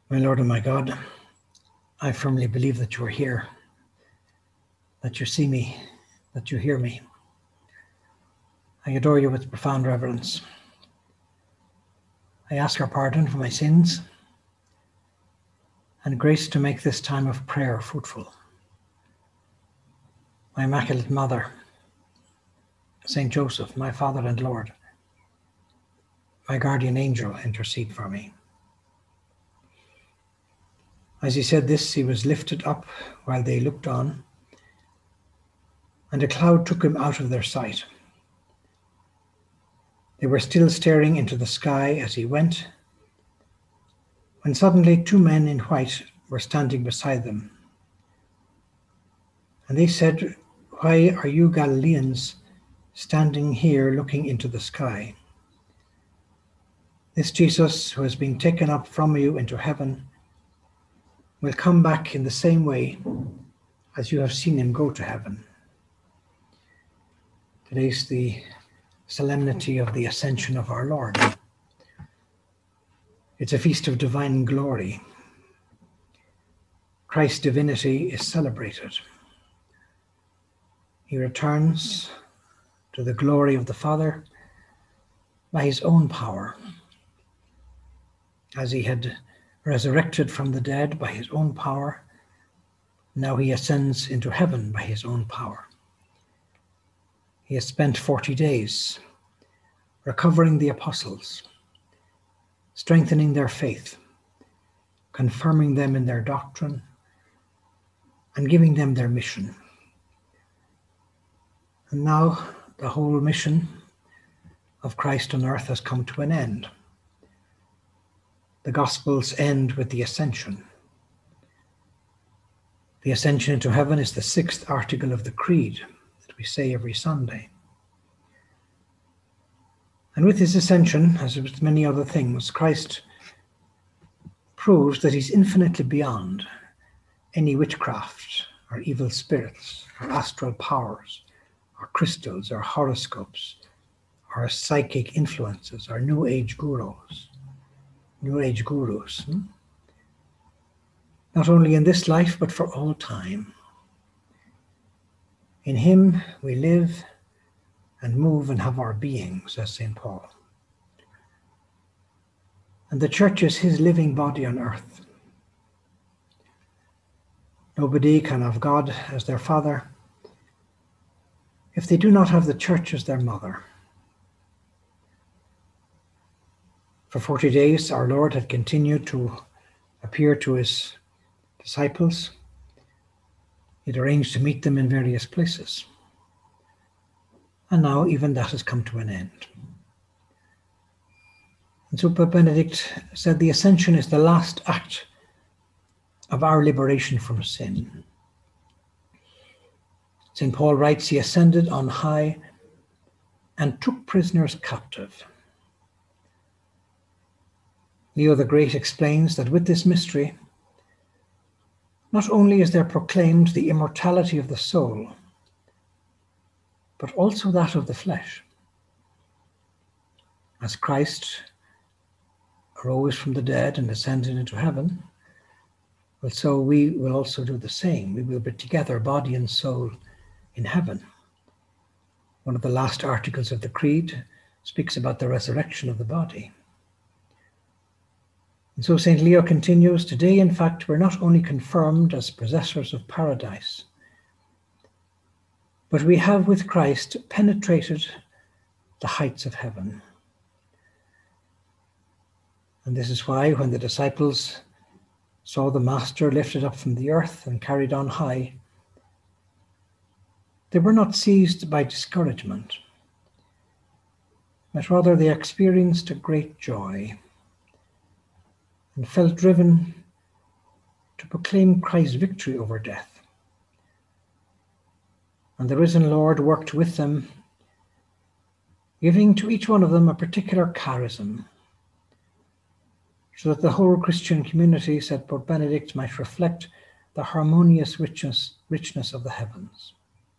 My Lord and my God, I firmly believe that you are here, that you see me, that you hear me. I adore you with profound reverence. I ask your pardon for my sins and grace to make this time of prayer fruitful. My Immaculate Mother, Saint Joseph, my Father and Lord, my guardian angel, intercede for me. As he said this, he was lifted up while they looked on, and a cloud took him out of their sight. They were still staring into the sky as he went, when suddenly two men in white were standing beside them. And they said, "Why are you Galileans standing here looking into the sky? This Jesus who has been taken up from you into heaven will come back in the same way as you have seen him go to heaven." Today's the solemnity of the Ascension of our Lord. It's a feast of divine glory. Christ's divinity is celebrated. He returns to the glory of the Father by his own power, as he had resurrected from the dead by his own power. Now he ascends into heaven by his own power. He has spent 40 days recovering the apostles, strengthening their faith, confirming them in their doctrine, and giving them their mission. And now the whole mission of Christ on earth has come to an end. The Gospels end with the Ascension. The Ascension into heaven is the 6th article of the Creed that we say every Sunday. And with his ascension, as with many other things, Christ proves that he's infinitely beyond any witchcraft or evil spirits or astral powers or crystals or horoscopes or psychic influences or New Age gurus. Not only in this life, but for all time. In him we live and move and have our being, says St. Paul. And the church is his living body on earth. Nobody can have God as their father if they do not have the church as their mother. For 40 days, our Lord had continued to appear to his disciples. He'd arranged to meet them in various places. And now even that has come to an end. And so Pope Benedict said the Ascension is the last act of our liberation from sin. St. Paul writes, he ascended on high and took prisoners captive. Leo the Great explains that with this mystery, not only is there proclaimed the immortality of the soul, but also that of the flesh. As Christ arose from the dead and ascended into heaven, well, so we will also do the same. We will be together, body and soul, in heaven. One of the last articles of the Creed speaks about the resurrection of the body. And so St. Leo continues, today, in fact, we're not only confirmed as possessors of paradise, but we have with Christ penetrated the heights of heaven. And this is why when the disciples saw the Master lifted up from the earth and carried on high, they were not seized by discouragement, but rather they experienced a great joy and felt driven to proclaim Christ's victory over death. And the risen Lord worked with them, giving to each one of them a particular charism, so that the whole Christian community, said Pope Benedict, might reflect the harmonious richness of the heavens.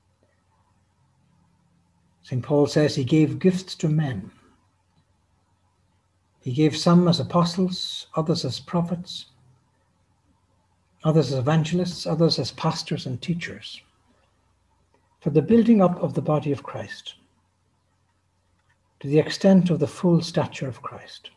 St. Paul says he gave gifts to men. He gave some as apostles, others as prophets, others as evangelists, others as pastors and teachers, for the building up of the body of Christ, to the extent of the full stature of Christ.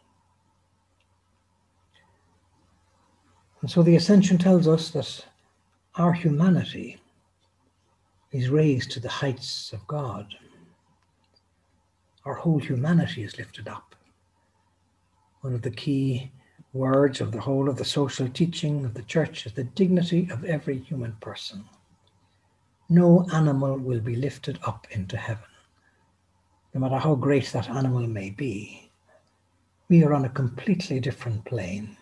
And so the Ascension tells us that our humanity is raised to the heights of God. Our whole humanity is lifted up. One of the key words of the whole of the social teaching of the Church is the dignity of every human person. No animal will be lifted up into heaven, no matter how great that animal may be. We are on a completely different plane.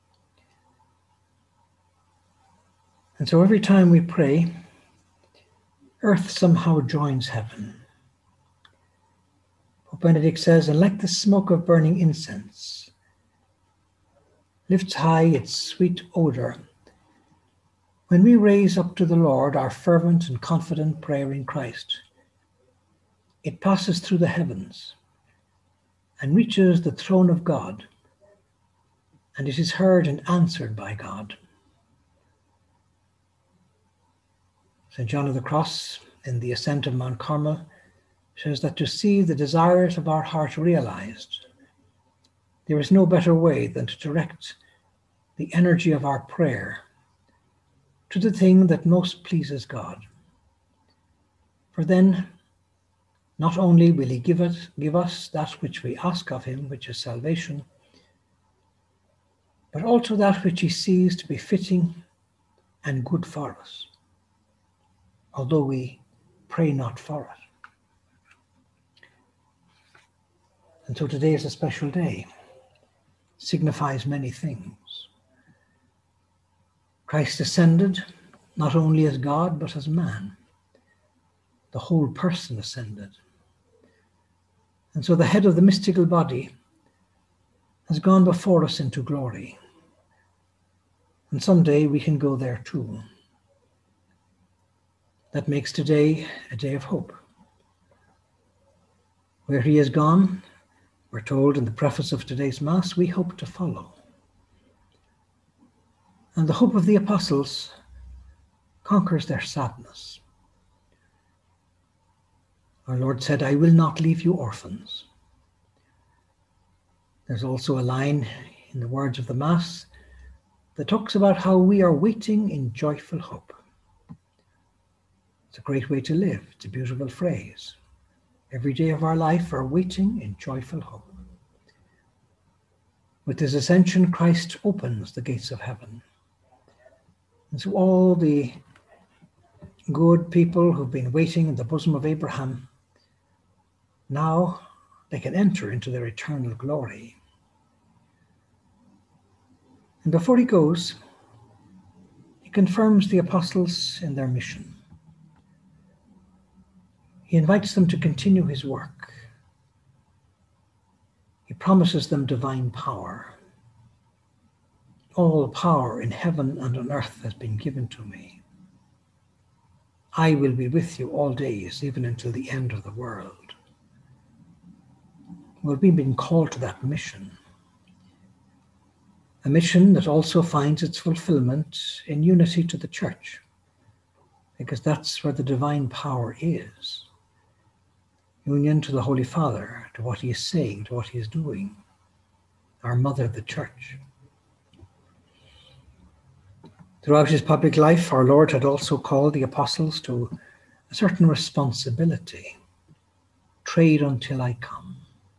And so every time we pray, earth somehow joins heaven. Pope Benedict says, and like the smoke of burning incense lifts high its sweet odor, when we raise up to the Lord our fervent and confident prayer in Christ, it passes through the heavens and reaches the throne of God, and it is heard and answered by God. St. John of the Cross, in the Ascent of Mount Carmel, says that to see the desires of our heart realized, there is no better way than to direct the energy of our prayer to the thing that most pleases God. For then, not only will he give us that which we ask of him, which is salvation, but also that which he sees to be fitting and good for us, although we pray not for it. And so today is a special day. It signifies many things. Christ ascended not only as God, but as man. The whole person ascended. And so the head of the mystical body has gone before us into glory. And someday we can go there too. That makes today a day of hope. Where he has gone, we're told in the preface of today's Mass, we hope to follow. And the hope of the apostles conquers their sadness. Our Lord said, I will not leave you orphans. There's also a line in the words of the Mass that talks about how we are waiting in joyful hope. It's a great way to live. It's a beautiful phrase. Every day of our life we're waiting in joyful hope. With his ascension, Christ opens the gates of heaven. And so all the good people who've been waiting in the bosom of Abraham, now they can enter into their eternal glory. And before he goes, he confirms the apostles in their mission. He invites them to continue his work. He promises them divine power. All power in heaven and on earth has been given to me. I will be with you all days, even until the end of the world. Well, we've been called to that mission. A mission that also finds its fulfillment in unity to the Church, because that's where the divine power is. Union to the Holy Father, to what he is saying, to what he is doing. Our mother, the Church. Throughout his public life, our Lord had also called the apostles to a certain responsibility. Trade until I come.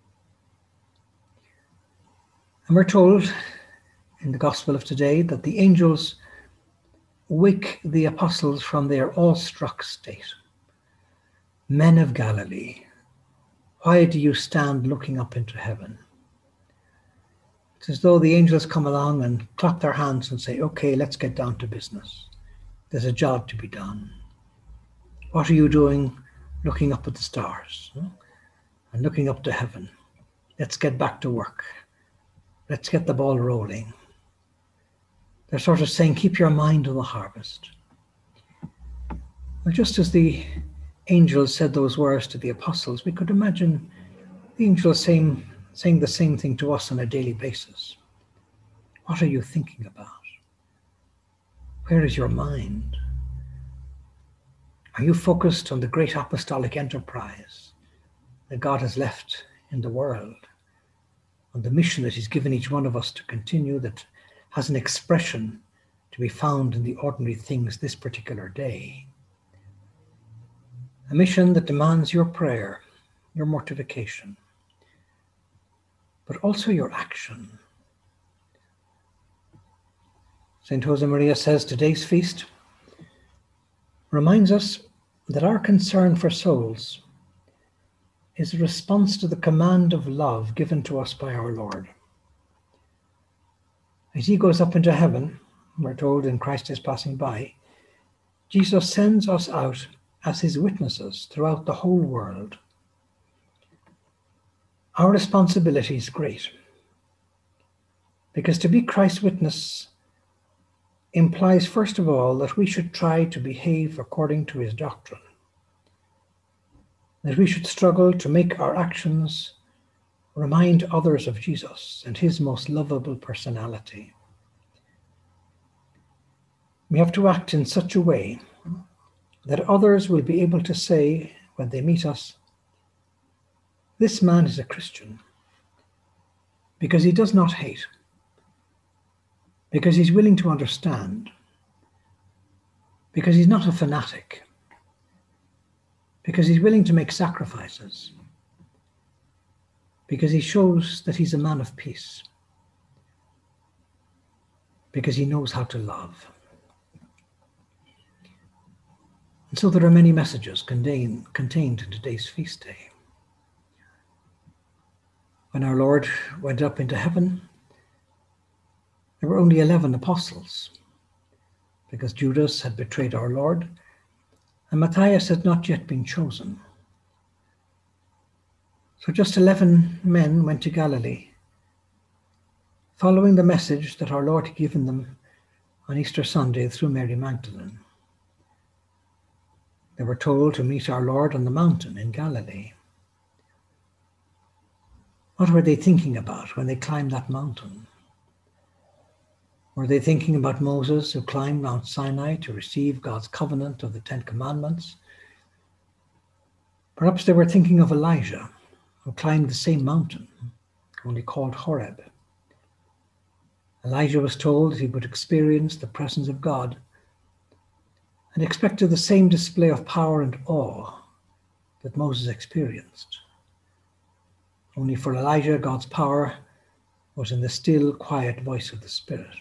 And we're told in the Gospel of today that the angels wake the apostles from their awestruck state. Men of Galilee, why do you stand looking up into heaven? It's as though the angels come along and clap their hands and say, okay, let's get down to business. There's a job to be done. What are you doing looking up at the stars and looking up to heaven? Let's get back to work. Let's get the ball rolling. They're sort of saying, keep your mind on the harvest. Well, just as the angels said those words to the apostles, we could imagine the angels saying the same thing to us on a daily basis. What are you thinking about? Where is your mind? Are you focused on the great apostolic enterprise that God has left in the world, on the mission that He's given each one of us to continue, that has an expression to be found in the ordinary things this particular day? A mission that demands your prayer, your mortification, but also your action. St. Josemaria says today's feast reminds us that our concern for souls is a response to the command of love given to us by our Lord. As He goes up into heaven, we're told in Christ is passing by, Jesus sends us out as His witnesses throughout the whole world. Our responsibility is great, because to be Christ's witness implies, first of all, that we should try to behave according to His doctrine, that we should struggle to make our actions remind others of Jesus and His most lovable personality. We have to act in such a way that others will be able to say when they meet us, "This man is a Christian," because he does not hate, because he's willing to understand, because he's not a fanatic, because he's willing to make sacrifices, because he shows that he's a man of peace, because he knows how to love. And so there are many messages contained in today's feast day. When our Lord went up into heaven, there were only 11 apostles, because Judas had betrayed our Lord, and Matthias had not yet been chosen. So just 11 men went to Galilee, following the message that our Lord had given them on Easter Sunday through Mary Magdalene. They were told to meet our Lord on the mountain in Galilee. What were they thinking about when they climbed that mountain? Were they thinking about Moses, who climbed Mount Sinai to receive God's covenant of the 10 Commandments? Perhaps they were thinking of Elijah, who climbed the same mountain, only called Horeb. Elijah was told he would experience the presence of God and expected the same display of power and awe that Moses experienced. Only for Elijah, God's power was in the still, quiet voice of the Spirit.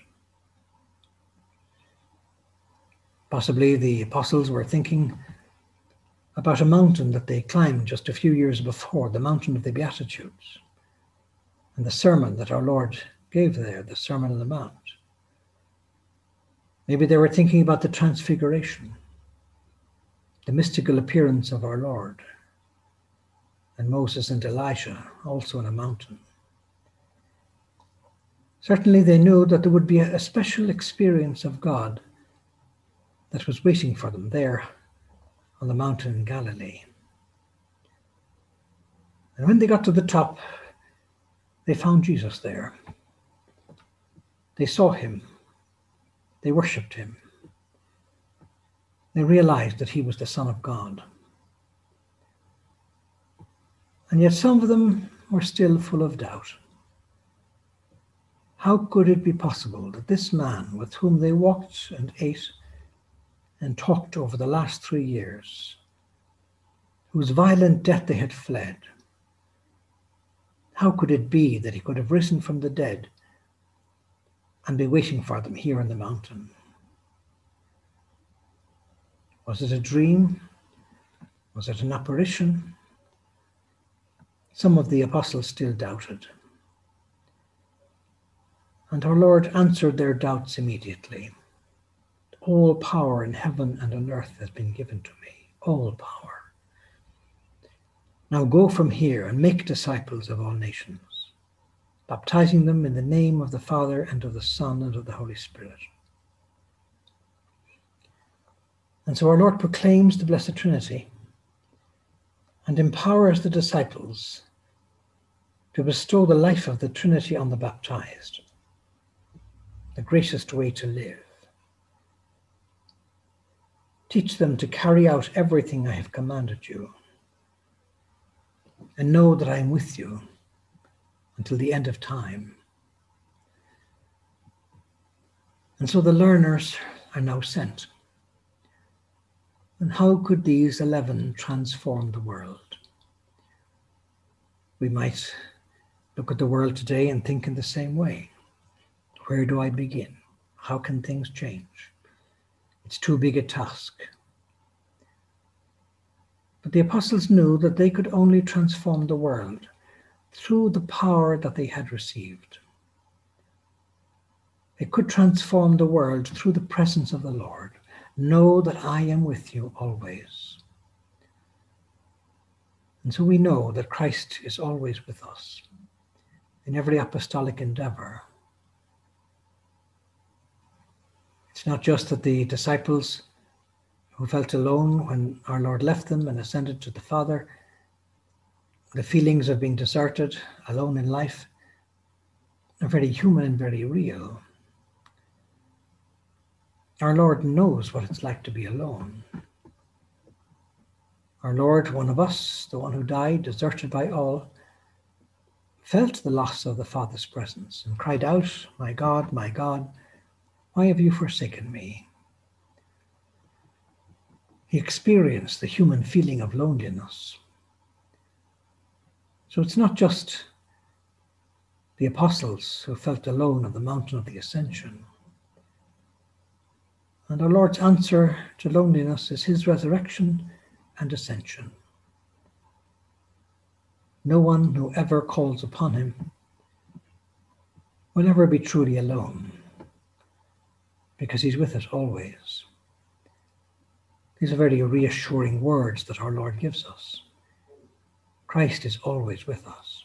Possibly the apostles were thinking about a mountain that they climbed just a few years before, the mountain of the Beatitudes, and the sermon that our Lord gave there, the Sermon on the Mount. Maybe they were thinking about the Transfiguration, the mystical appearance of our Lord, and Moses and Elijah also on a mountain. Certainly they knew that there would be a special experience of God that was waiting for them there on the mountain in Galilee. And when they got to the top, they found Jesus there. They saw Him. They worshipped Him. They realized that He was the Son of God. And yet some of them were still full of doubt. How could it be possible that this man with whom they walked and ate and talked over the last 3 years, whose violent death they had fled, how could it be that He could have risen from the dead and be waiting for them here on the mountain? Was it a dream? Was it an apparition? Some of the apostles still doubted. And our Lord answered their doubts immediately. All power in heaven and on earth has been given to me. All power. Now go from here and make disciples of all nations, baptizing them in the name of the Father and of the Son and of the Holy Spirit. And so our Lord proclaims the Blessed Trinity and empowers the disciples to bestow the life of the Trinity on the baptized, the greatest way to live. Teach them to carry out everything I have commanded you, and know that I am with you until the end of time. And so the learners are now sent. And how could these 11 transform the world? We might look at the world today and think in the same way. Where do I begin? How can things change? It's too big a task. But the apostles knew that they could only transform the world through the power that they had received. They could transform the world through the presence of the Lord. Know that I am with you always. And so we know that Christ is always with us in every apostolic endeavor. It's not just that the disciples who felt alone when our Lord left them and ascended to the Father, the feelings of being deserted, alone in life, are very human and very real. Our Lord knows what it's like to be alone. Our Lord, one of us, the one who died, deserted by all, felt the loss of the Father's presence and cried out, my God, why have you forsaken me?" He experienced the human feeling of loneliness. So it's not just the apostles who felt alone on the mountain of the Ascension. And our Lord's answer to loneliness is his resurrection and ascension. No one who ever calls upon him will ever be truly alone, because he's with us always. These are very reassuring words that our Lord gives us. Christ is always with us.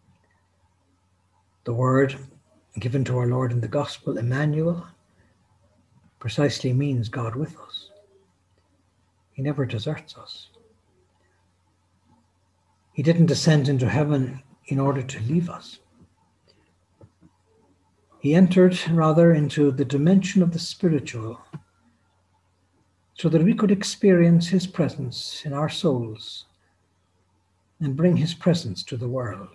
The word given to our Lord in the Gospel, Emmanuel, precisely means God with us. He never deserts us. He didn't descend into heaven in order to leave us. He entered rather into the dimension of the spiritual so that we could experience his presence in our souls and bring his presence to the world.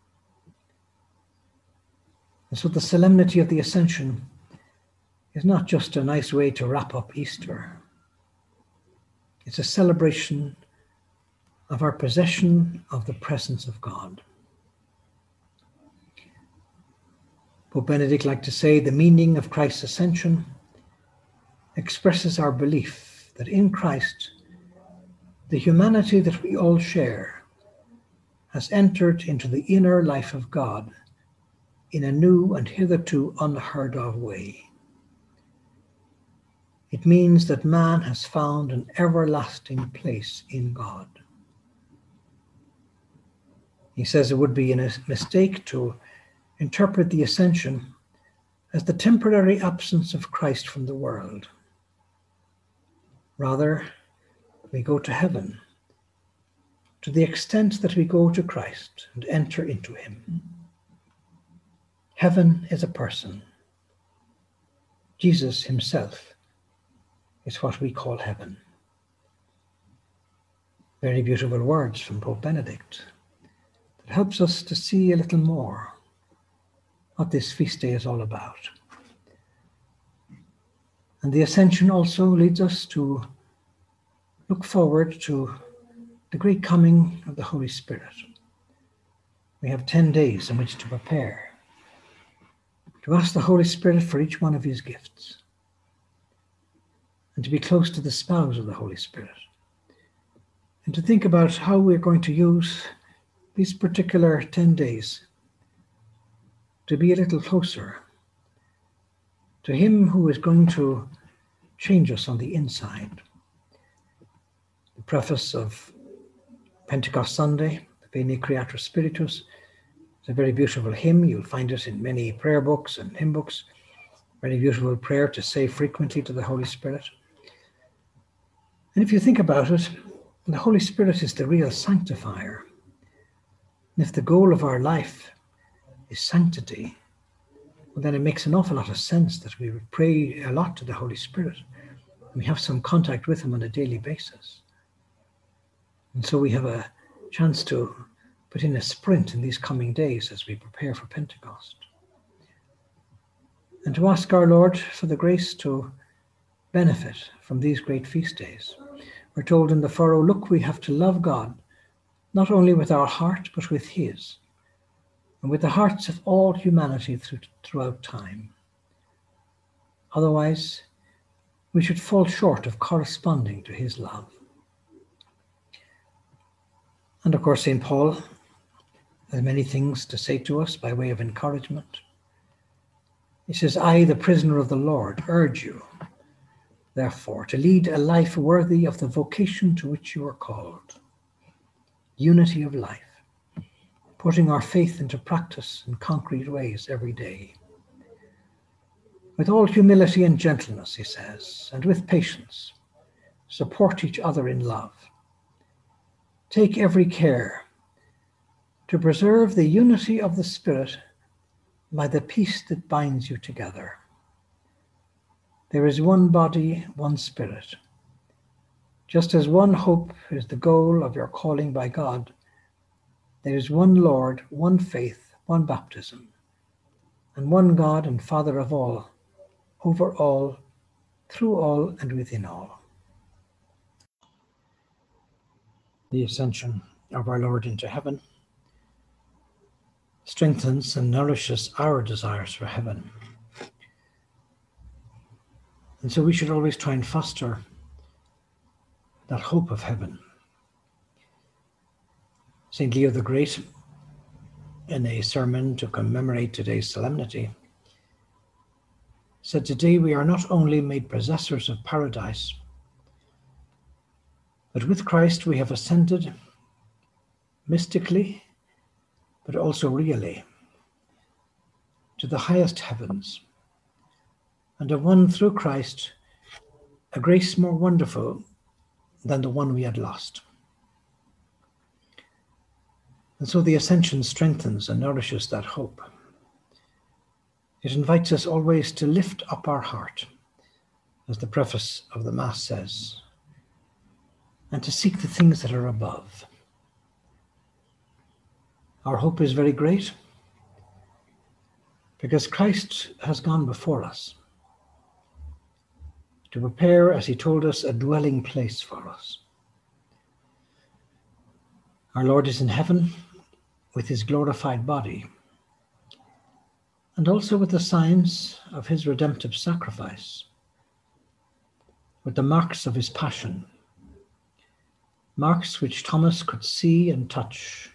And so the solemnity of the Ascension is not just a nice way to wrap up Easter. It's a celebration of our possession of the presence of God. Pope Benedict liked to say the meaning of Christ's ascension expresses our belief that in Christ, the humanity that we all share has entered into the inner life of God in a new and hitherto unheard of way. It means that man has found an everlasting place in God. He says it would be a mistake to interpret the Ascension as the temporary absence of Christ from the world. Rather, we go to heaven to the extent that we go to Christ and enter into him. Heaven is a person. Jesus himself is what we call heaven. Very beautiful words from Pope Benedict that helps us to see a little more what this feast day is all about. And the Ascension also leads us to look forward to the great coming of the Holy Spirit. We have 10 days in which to prepare, to ask the Holy Spirit for each one of his gifts, and to be close to the spouse of the Holy Spirit, and to think about how we're going to use these particular 10 days to be a little closer to him who is going to change us on the inside. The preface of Pentecost Sunday, Veni Creator Spiritus, is a very beautiful hymn. You'll find it in many prayer books and hymn books. Very beautiful prayer to say frequently to the Holy Spirit. And if you think about it, the Holy Spirit is the real sanctifier. And if the goal of our life is sanctity, well, then it makes an awful lot of sense that we would pray a lot to the Holy Spirit We have some contact with him on a daily basis. And so we have a chance to put in a sprint in these coming days as we prepare for Pentecost. And to ask our Lord for the grace to benefit from these great feast days. We're told in the furrow, look, we have to love God, not only with our heart, but with his, and with the hearts of all humanity throughout time. Otherwise, we should fall short of corresponding to his love. And of course, St. Paul has many things to say to us by way of encouragement. He says, I, the prisoner of the Lord, urge you, therefore, to lead a life worthy of the vocation to which you are called. Unity of life, putting our faith into practice in concrete ways every day. With all humility and gentleness, he says, and with patience, support each other in love. Take every care to preserve the unity of the Spirit by the peace that binds you together. There is one body, one Spirit. Just as one hope is the goal of your calling by God, there is one Lord, one faith, one baptism, and one God and Father of all, over all, through all, and within all. The ascension of our Lord into heaven strengthens and nourishes our desires for heaven. And so we should always try and foster that hope of heaven. St. Leo the Great, in a sermon to commemorate today's solemnity, said, today we are not only made possessors of paradise, but with Christ we have ascended mystically, but also really, to the highest heavens, and have won through Christ a grace more wonderful than the one we had lost. And so the ascension strengthens and nourishes that hope. It invites us always to lift up our heart, as the preface of the Mass says, and to seek the things that are above. Our hope is very great because Christ has gone before us to prepare, as he told us, a dwelling place for us. Our Lord is in heaven with his glorified body, and also with the signs of his redemptive sacrifice, with the marks of his passion, marks which Thomas could see and touch,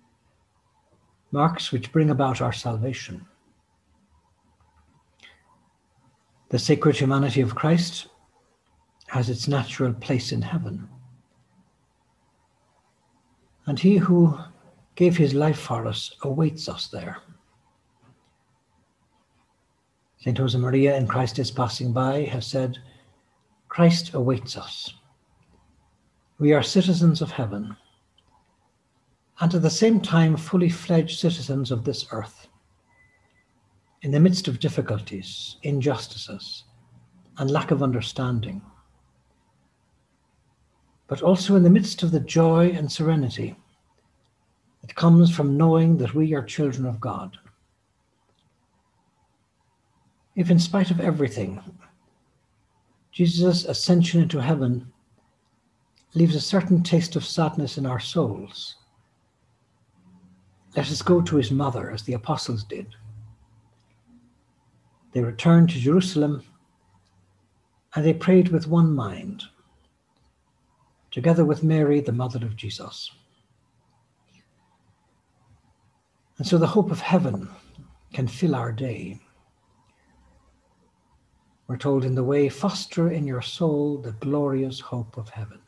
marks which bring about our salvation. The sacred humanity of Christ has its natural place in heaven, and he who gave his life for us awaits us there. St. Josemaria, in Christ is Passing By, has said, Christ awaits us. We are citizens of heaven, and at the same time fully fledged citizens of this earth. In the midst of difficulties, injustices, and lack of understanding, but also in the midst of the joy and serenity that comes from knowing that we are children of God. If in spite of everything, Jesus' ascension into heaven leaves a certain taste of sadness in our souls, let us go to his mother as the apostles did. They returned to Jerusalem and they prayed with one mind, together with Mary, the mother of Jesus. And so the hope of heaven can fill our day. We're told in the way, foster in your soul the glorious hope of heaven.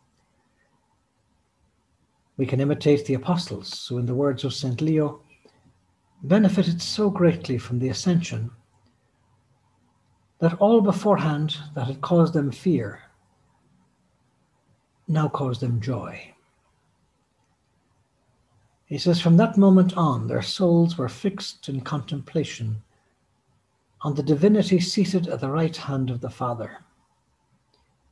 We can imitate the apostles, who in the words of St. Leo, benefited so greatly from the ascension that all beforehand that had caused them fear now caused them joy. He says, from that moment on, their souls were fixed in contemplation on the divinity seated at the right hand of the Father.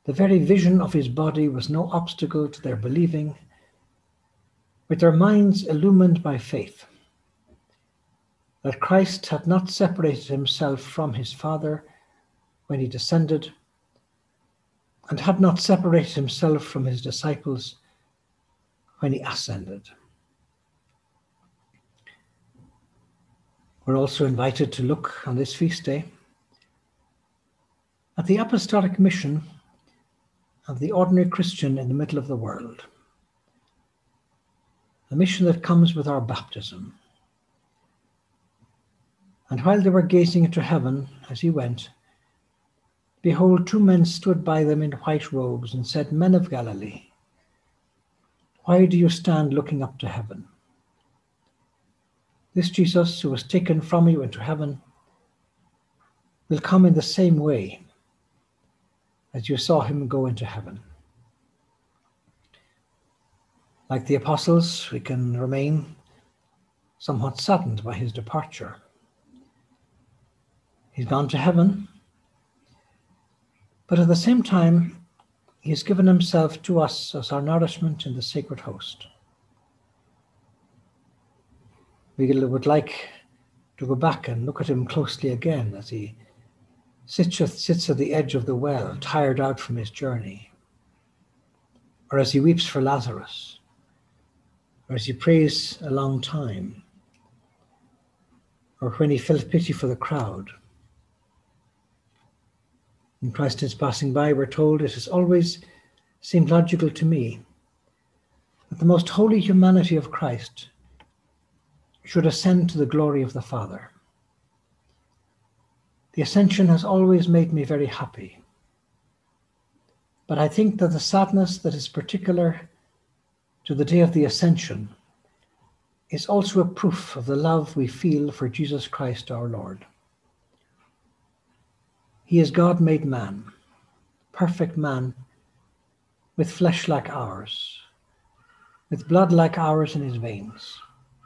The very vision of his body was no obstacle to their believing, with their minds illumined by faith, that Christ had not separated himself from his Father when he descended, and had not separated himself from his disciples when he ascended. We're also invited to look on this feast day at the apostolic mission of the ordinary Christian in the middle of the world, a mission that comes with our baptism. And while they were gazing into heaven as he went, behold, two men stood by them in white robes and said, Men of Galilee, why do you stand looking up to heaven? This Jesus, who was taken from you into heaven, will come in the same way as you saw him go into heaven. Like the apostles, we can remain somewhat saddened by his departure. He's gone to heaven, but at the same time, he has given himself to us as our nourishment in the sacred host. We would like to go back and look at him closely again as he sits at the edge of the well, tired out from his journey, or as he weeps for Lazarus, or as he prays a long time, or when he felt pity for the crowd. When Christ is passing by, we're told, it has always seemed logical to me that the most holy humanity of Christ should ascend to the glory of the Father. The ascension has always made me very happy. But I think that the sadness that is particular to the day of the ascension is also a proof of the love we feel for Jesus Christ our Lord. He is God made man, perfect man, with flesh like ours, with blood like ours in his veins.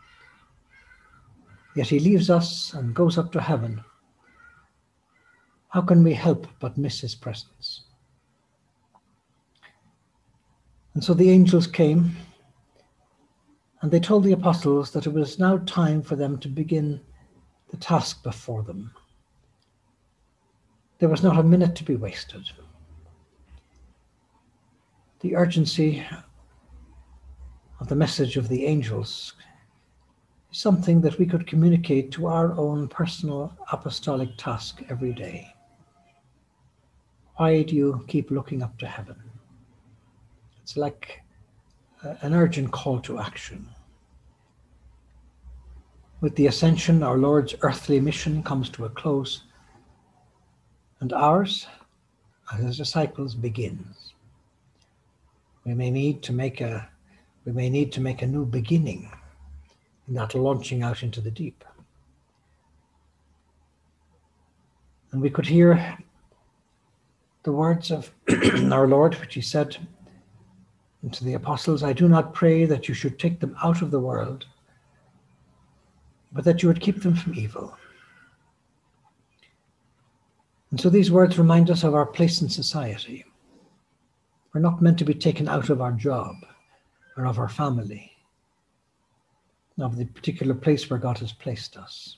Yet he leaves us and goes up to heaven. How can we help but miss his presence? And so the angels came, and they told the apostles that it was now time for them to begin the task before them. There was not a minute to be wasted. The urgency of the message of the angels is something that we could communicate to our own personal apostolic task every day. Why do you keep looking up to heaven? It's like an urgent call to action. With the ascension, our Lord's earthly mission comes to a close, and ours, as his disciples, begins. We may need to make a new beginning in that launching out into the deep. And we could hear the words of our Lord, which he said to the apostles, I do not pray that you should take them out of the world, but that you would keep them from evil. And so these words remind us of our place in society. We're not meant to be taken out of our job or of our family, of the particular place where God has placed us.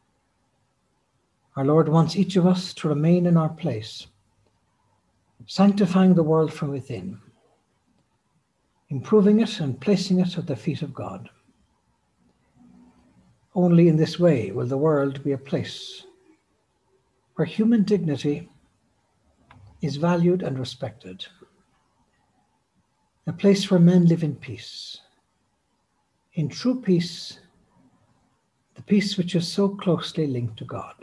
Our Lord wants each of us to remain in our place, sanctifying the world from within, improving it and placing it at the feet of God. Only in this way will the world be a place where human dignity is valued and respected, a place where men live in peace, in true peace, the peace which is so closely linked to God.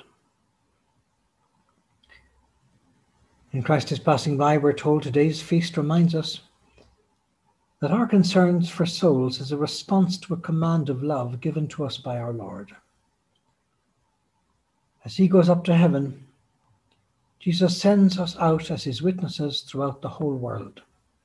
In Christ is passing by, we're told today's feast reminds us that our concerns for souls is a response to a command of love given to us by our Lord. As he goes up to heaven, Jesus sends us out as his witnesses throughout the whole world.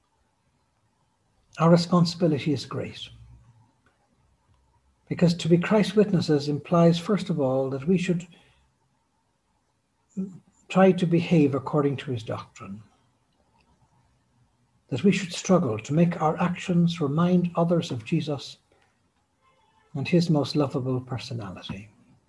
Our responsibility is great, because to be Christ's witnesses implies, first of all, that we should try to behave according to his doctrine. that we should struggle to make our actions remind others of Jesus and his most lovable personality.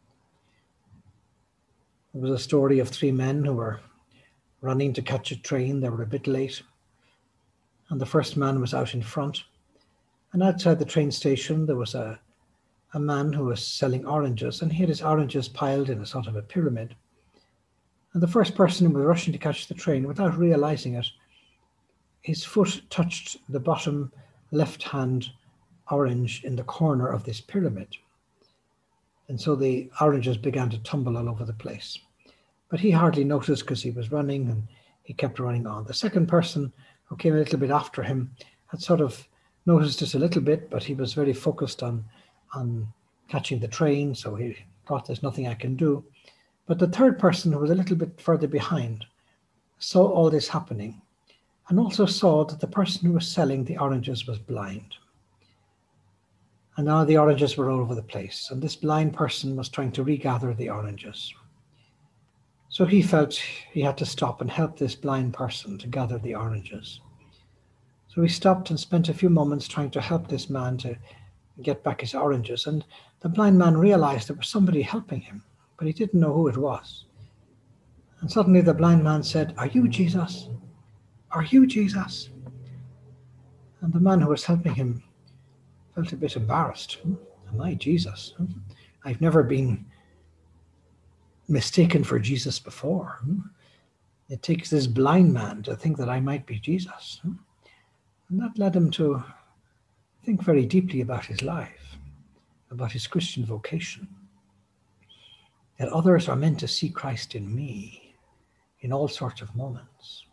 There was a story of three men who were running to catch a train. They were a bit late, and the first man was out in front. And outside the train station, there was a man who was selling oranges, and he had his oranges piled in a sort of a pyramid. And the first person who was rushing to catch the train, without realizing it, his foot touched the bottom left-hand orange in the corner of this pyramid. And so the oranges began to tumble all over the place. But he hardly noticed because he was running and he kept running on. The second person, who came a little bit after him, had sort of noticed this a little bit, but he was very focused on catching the train, so he thought there's nothing I can do. But the third person, who was a little bit further behind, saw all this happening and also saw that the person who was selling the oranges was blind. And now the oranges were all over the place, and this blind person was trying to regather the oranges. So he felt he had to stop and help this blind person to gather the oranges. So he stopped and spent a few moments trying to help this man to get back his oranges. And the blind man realized there was somebody helping him, but he didn't know who it was. And suddenly the blind man said, "Are you Jesus? Are you Jesus?" And the man who was helping him felt a bit embarrassed. Am I Jesus? I've never been mistaken for Jesus before. It takes this blind man to think that I might be Jesus. And that led him to think very deeply about his life, about his Christian vocation, that others are meant to see Christ in me in all sorts of moments.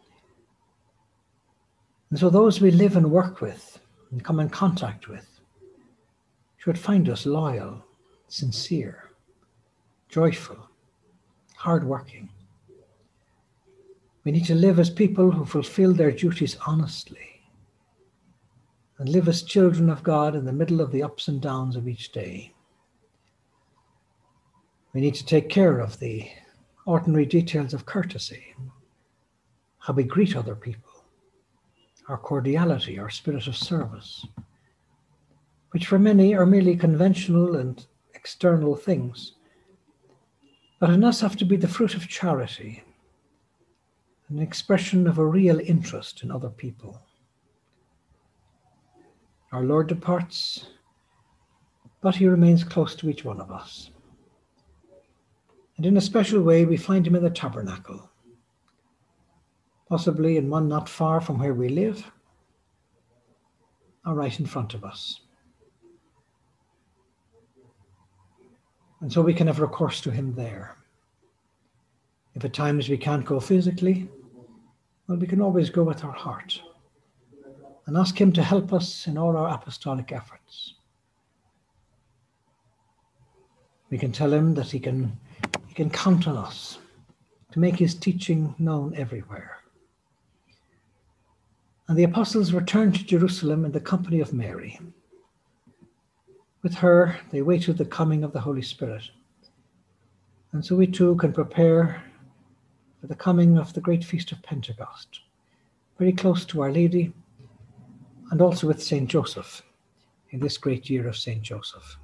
And so those we live and work with and come in contact with should find us loyal, sincere, joyful, hardworking. We need to live as people who fulfill their duties honestly and live as children of God in the middle of the ups and downs of each day. We need to take care of the ordinary details of courtesy, how we greet other people, our cordiality, our spirit of service, which for many are merely conventional and external things, but in us have to be the fruit of charity, an expression of a real interest in other people. Our Lord departs, but he remains close to each one of us. And in a special way, we find him in the tabernacle, possibly in one not far from where we live, or right in front of us. And so we can have recourse to him there. If at times we can't go physically, well, we can always go with our heart and ask him to help us in all our apostolic efforts. We can tell him that he can count on us to make his teaching known everywhere. And the apostles returned to Jerusalem in the company of Mary. With her, they waited the coming of the Holy Spirit. And so we too can prepare for the coming of the great feast of Pentecost, very close to Our Lady, and also with Saint Joseph in this great year of Saint Joseph.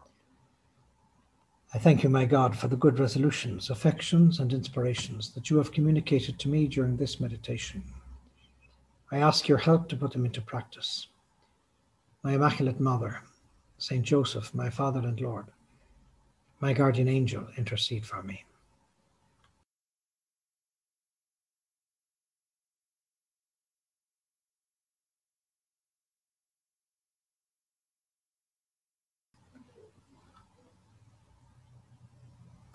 I thank you, my God, for the good resolutions, affections, and inspirations that you have communicated to me during this meditation. I ask your help to put them into practice. My Immaculate Mother, Saint Joseph, my Father and Lord, my guardian angel, intercede for me.